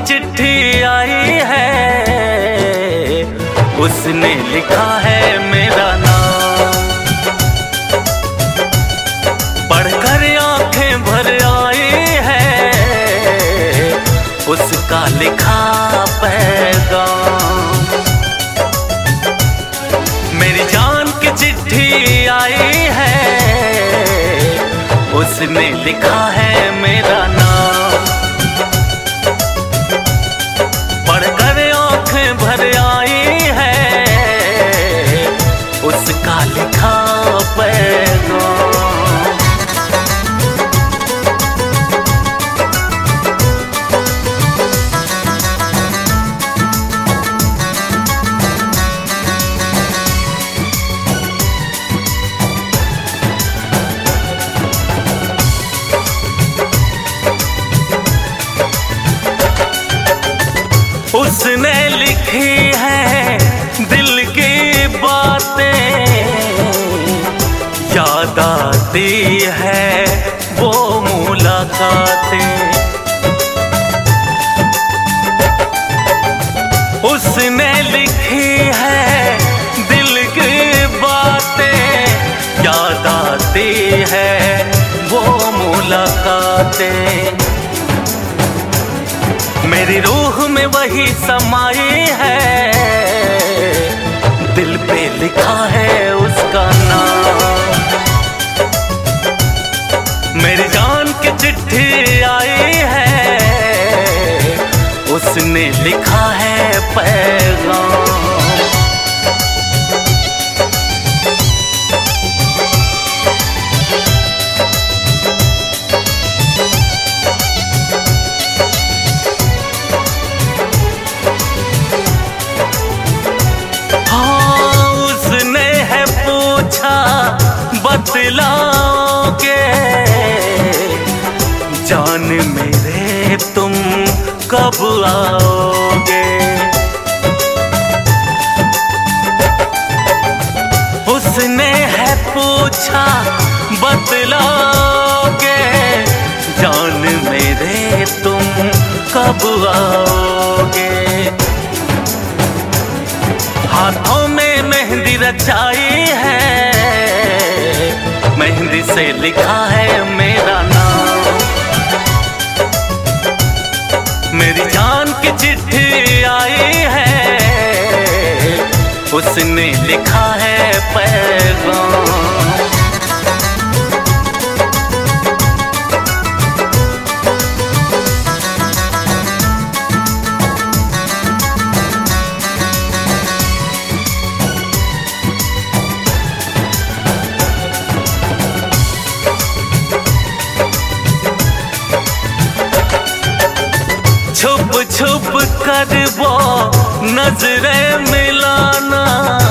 चिट्ठी आई है, उसने लिखा है मेरा नाम। पढ़कर आंखें भर आई है, उसका लिखा पैगाम। मेरी जान की चिट्ठी आई है, उसने लिखा है मेरा नाम। पढ़कर आंखें भर आई है, उसका लिखा पैगाम। उसने लिखी है दिल की बातें, याद आती है वो मुलाकातें। उसने लिखी है दिल की बातें, याद आती है वो मुलाकातें। मेरी रूह में वही समाई है, दिल पे लिखा है उसका नाम। मेरी जान की चिट्ठी आई है, उसने लिखा है पैगाम। बतलाओगे जान मेरे तुम कब आओगे। उसने है पूछा बतलाओगे जान मेरे तुम कब आओगे। हाथों में मेहंदी रचाई है, मेहंदी से लिखा है मेरा नाम। मेरी जान की चिट्ठी आई है, उसने लिखा है पैगाम। छुप छुप कर वो नजरें मिलाना,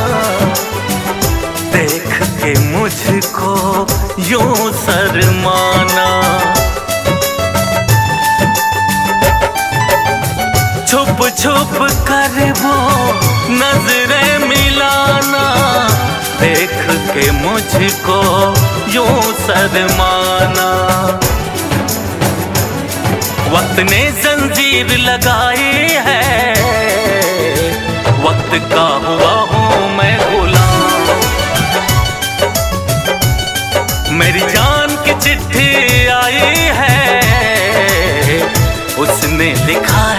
देख के मुझको यूं शर्माना। छुप छुप कर वो नजरें मिलाना, देख के मुझको यूं शर्माना। वक्त ने जंजीर लगाई है, वक्त का हुआ हूँ मैं गुलाम। मेरी जान की चिट्ठी आई है, उसने लिखा